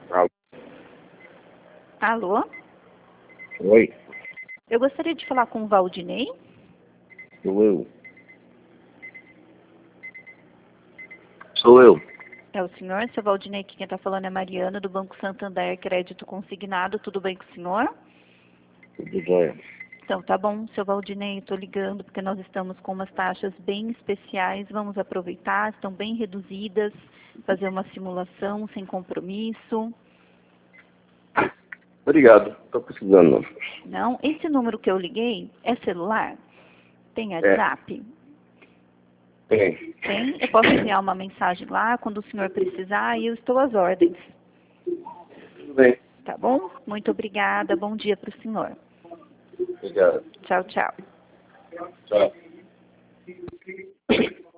Alô? Alô? Oi, Eu gostaria de falar com o Valdinei. sou eu. Sou eu. É o senhor, seu Valdinei, que quem está falando é Mariana, do Banco Santander, crédito consignado. Tudo bem com o senhor? Tudo jóia. Então, tá bom, seu Valdinei, estou ligando porque nós estamos com umas taxas bem especiais. Vamos aproveitar, estão bem reduzidas, fazer uma simulação sem compromisso. Obrigado, tô precisando não. Não? Esse número que eu liguei é celular? Tem É, WhatsApp? tem. Tem? Eu posso enviar uma mensagem lá quando o senhor precisar e eu estou às ordens. Tudo bem. Tá bom? Muito obrigada. Bom dia para o senhor. Obrigado. Tchau, tchau. Tchau.